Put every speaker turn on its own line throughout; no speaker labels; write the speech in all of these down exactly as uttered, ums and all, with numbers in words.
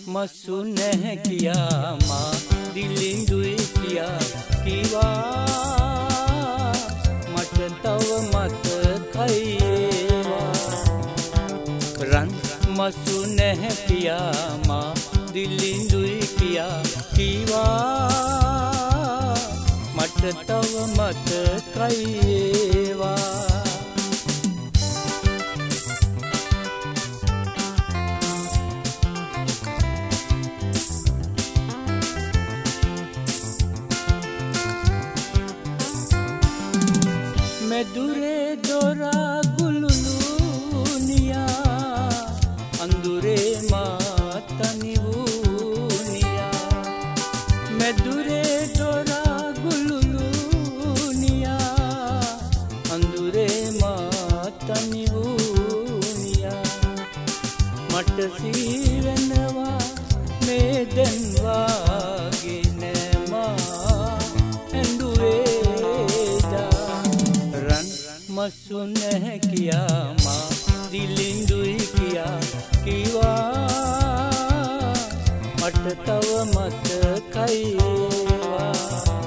මසු නැහැ කියා මා දිලිඳුයි කියා කිවා මට තව මතකයි ඒවා රන් මසු නැහැ කියා මා දිලිඳුයි කියා කිවා මට තව මතකයි ඒවා මෙදුරේ දොරා ගුලුලුනියා අඳුරේ මා තනි වූනියා මෙදුරේ දොරා ගුලුලුනියා අඳුරේ මා තනි වූනියා මට සීවෙනවා මේ දැන් වාගේ නෑමා ඇඬුවේ මසු නැහැ කියා මා දිලිඳුයි කියා කිවා මට තව මතකයි ඒවා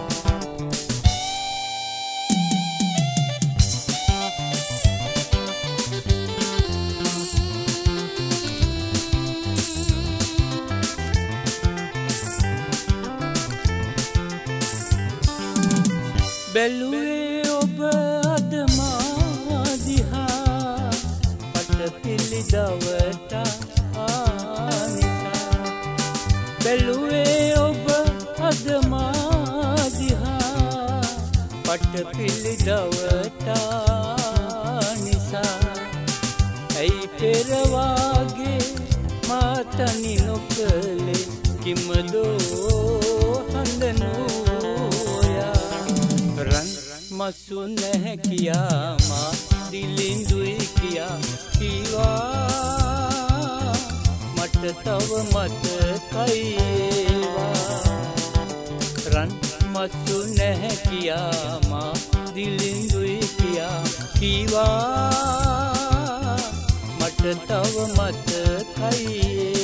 බැලුවේ ඔබ අද පිළිදවට ආනිසා බැලුවේ ඔබ අද මා දිහා පට පිළිදවට ආනිසා ඇයි පෙර වාගේ මා තනි නොකලේ කිමදෝ හඳනෝයා රන් මසු නැහැ කියා මා දිලිඳුයි කියා කිවා මට තව මතකයි ඒවා රන් මසු නැහැ කියා මා දිලිඳුයි කියා කිවා මට තව මතකයි